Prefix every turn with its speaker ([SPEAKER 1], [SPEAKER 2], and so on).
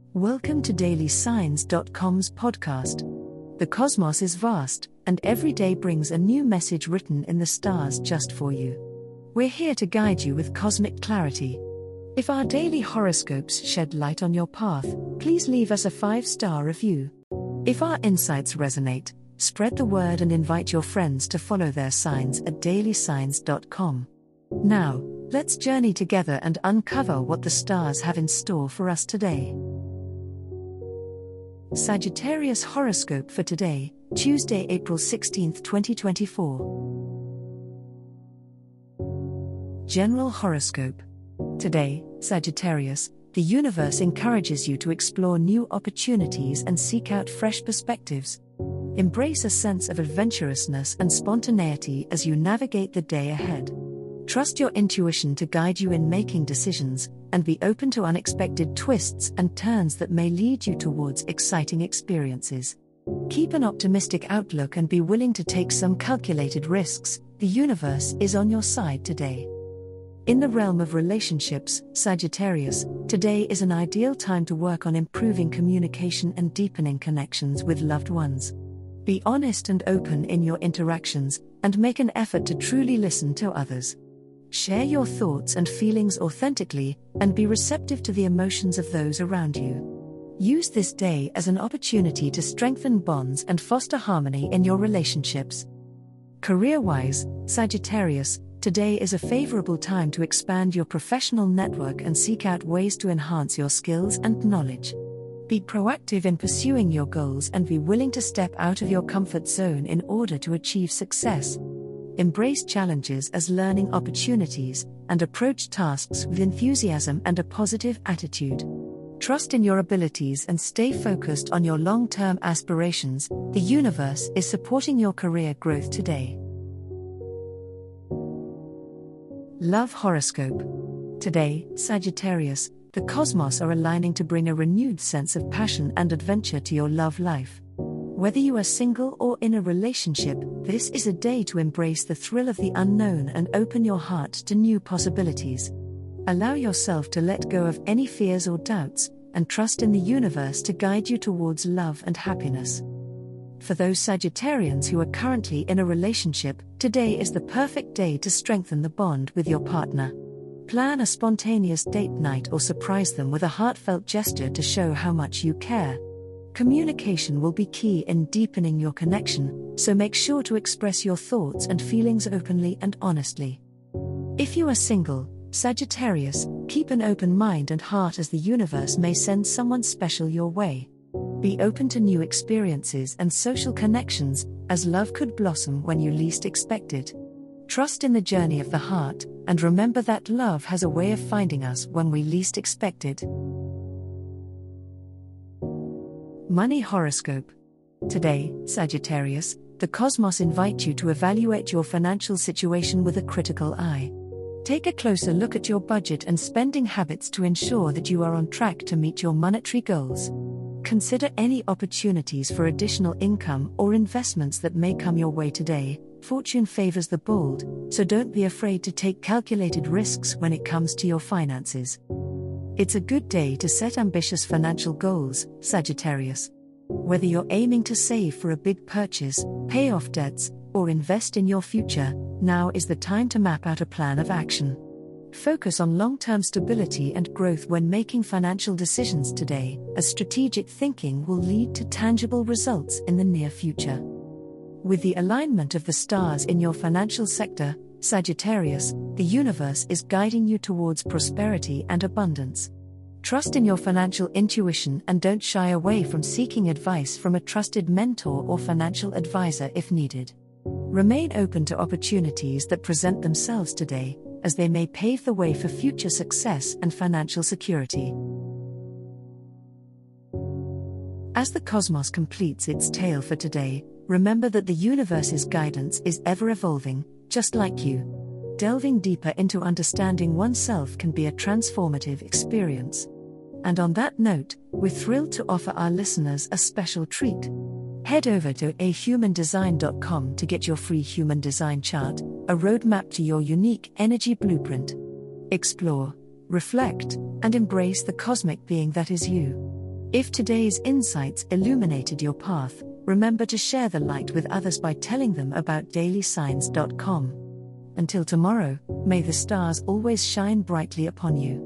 [SPEAKER 1] Welcome to DailySigns.com's podcast. The cosmos is vast, and every day brings a new message written in the stars just for you. We're here to guide you with cosmic clarity. If our daily horoscopes shed light on your path, please leave us a 5-star review. If our insights resonate, spread the word and invite your friends to follow their signs at DailySigns.com. Now, let's journey together and uncover what the stars have in store for us today. Sagittarius horoscope for today, Tuesday, April 16, 2024. General horoscope. Today, Sagittarius, the universe encourages you to explore new opportunities and seek out fresh perspectives. Embrace a sense of adventurousness and spontaneity as you navigate the day ahead. Trust your intuition to guide you in making decisions, and be open to unexpected twists and turns that may lead you towards exciting experiences. Keep an optimistic outlook and be willing to take some calculated risks. The universe is on your side today. In the realm of relationships, Sagittarius, today is an ideal time to work on improving communication and deepening connections with loved ones. Be honest and open in your interactions, and make an effort to truly listen to others. Share your thoughts and feelings authentically, and be receptive to the emotions of those around you. Use this day as an opportunity to strengthen bonds and foster harmony in your relationships. Career-wise, Sagittarius, today is a favorable time to expand your professional network and seek out ways to enhance your skills and knowledge. Be proactive in pursuing your goals and be willing to step out of your comfort zone in order to achieve success. Embrace challenges as learning opportunities, and approach tasks with enthusiasm and a positive attitude. Trust in your abilities and stay focused on your long-term aspirations. The universe is supporting your career growth today. Love horoscope. Today, Sagittarius, the cosmos are aligning to bring a renewed sense of passion and adventure to your love life. Whether you are single or in a relationship, this is a day to embrace the thrill of the unknown and open your heart to new possibilities. Allow yourself to let go of any fears or doubts, and trust in the universe to guide you towards love and happiness. For those Sagittarians who are currently in a relationship, today is the perfect day to strengthen the bond with your partner. Plan a spontaneous date night or surprise them with a heartfelt gesture to show how much you care. Communication will be key in deepening your connection, so make sure to express your thoughts and feelings openly and honestly. If you are single, Sagittarius, keep an open mind and heart as the universe may send someone special your way. Be open to new experiences and social connections, as love could blossom when you least expect it. Trust in the journey of the heart, and remember that love has a way of finding us when we least expect it. Money horoscope. Today, Sagittarius, the cosmos invite you to evaluate your financial situation with a critical eye. Take a closer look at your budget and spending habits to ensure that you are on track to meet your monetary goals. Consider any opportunities for additional income or investments that may come your way today. Fortune favors the bold, so don't be afraid to take calculated risks when it comes to your finances. It's a good day to set ambitious financial goals, Sagittarius. Whether you're aiming to save for a big purchase, pay off debts, or invest in your future, now is the time to map out a plan of action. Focus on long-term stability and growth when making financial decisions today, as strategic thinking will lead to tangible results in the near future. With the alignment of the stars in your financial sector, Sagittarius, the universe is guiding you towards prosperity and abundance. Trust in your financial intuition and don't shy away from seeking advice from a trusted mentor or financial advisor if needed. Remain open to opportunities that present themselves today, as they may pave the way for future success and financial security. As the cosmos completes its tale for today, remember that the universe's guidance is ever evolving, just like you. Delving deeper into understanding oneself can be a transformative experience. And on that note, we're thrilled to offer our listeners a special treat. Head over to ahumandesign.com to get your free human design chart, a roadmap to your unique energy blueprint. Explore, reflect, and embrace the cosmic being that is you. If today's insights illuminated your path, remember to share the light with others by telling them about dailysigns.com. Until tomorrow, may the stars always shine brightly upon you.